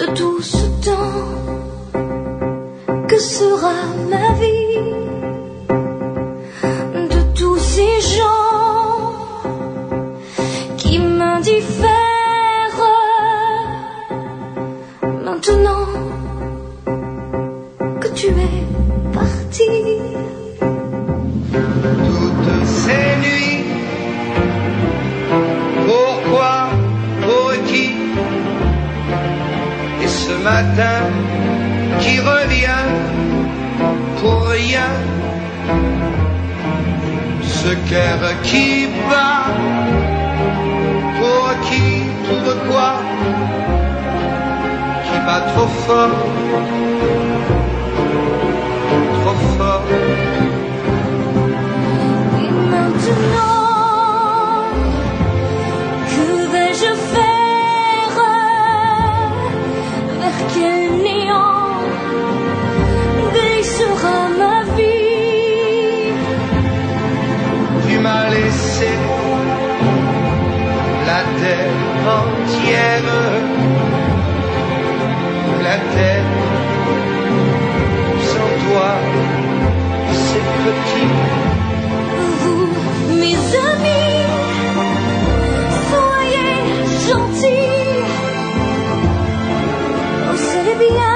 de tout ce temps. Que sera ma vie de tous ces gens qui m'indiffèrent maintenant que tu es parti? Toutes ces nuits, pourquoi, pour qui? Et ce matin qui revient pour rien, ce cœur qui bat, pour qui, pourquoi, qui bat trop fort, trop fort. Et maintenant, que vais-je faire? Vers quel néant glissera ma vie? Tu m'as laissé la terre entière, la terre sans toi, c'est petit. Vous, mes amis, soyez gentils. Oh, c'est bien.